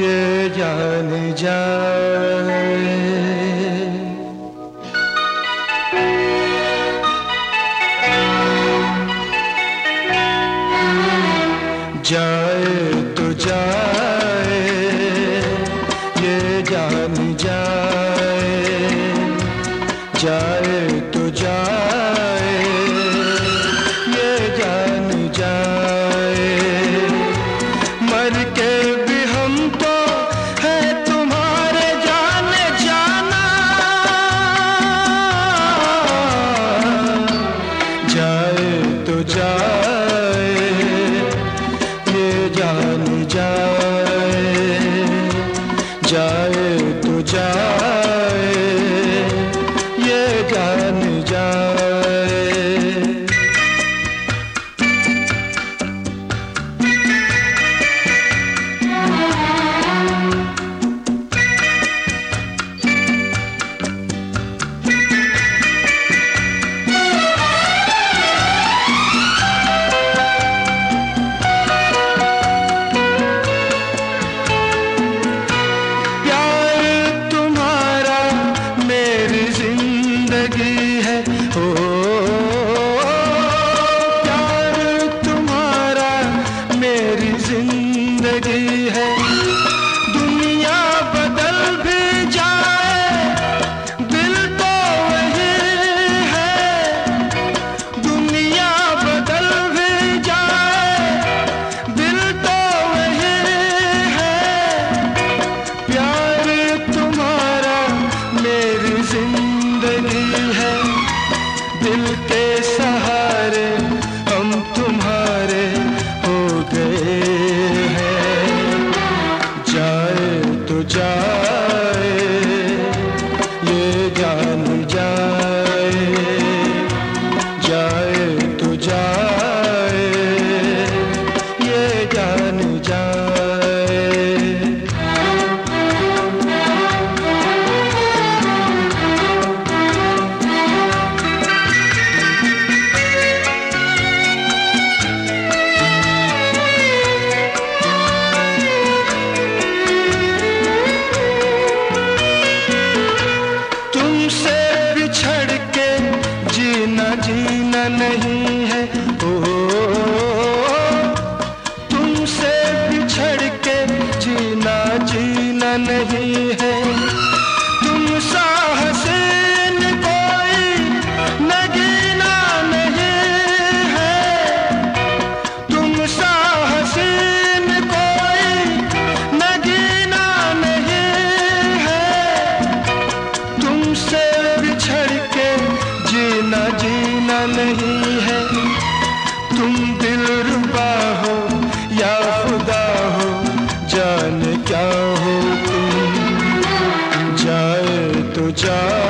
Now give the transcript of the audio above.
ये जान जाए। जाए तो जाए, ये जान जाए। जाए तो जाए, ये जान जाए। मर के भी हम तो है तुम्हारे जाने जाना। जाए तो जाए, ये जान जाए। जाए तो जाए, ये जान जाए। जिंदगी है, दुनिया बदल भी जाए, दिल तो वही है। दुनिया बदल भी जाए, दिल तो वही है। प्यार तुम्हारा मेरी जिंदगी है, दिल के सहारे हम तुम्हारे हो गए। जाए, ये जान जाए। जाए तो जाए, ये जान जाए। तुमसे बिछड़ के जीना जीना नहीं है, ओ तुमसे बिछड़ के जीना जीना नहीं है। तुम सा हसीन कोई नगीना नहीं है। तुम सा हसीन कोई नगीना नहीं है। तुमसे बिछड़ के जीना जीना नहीं है। तुम दिलरुबा हो या खुदा हो, जाने क्या हो तुम। जाए तो जाए।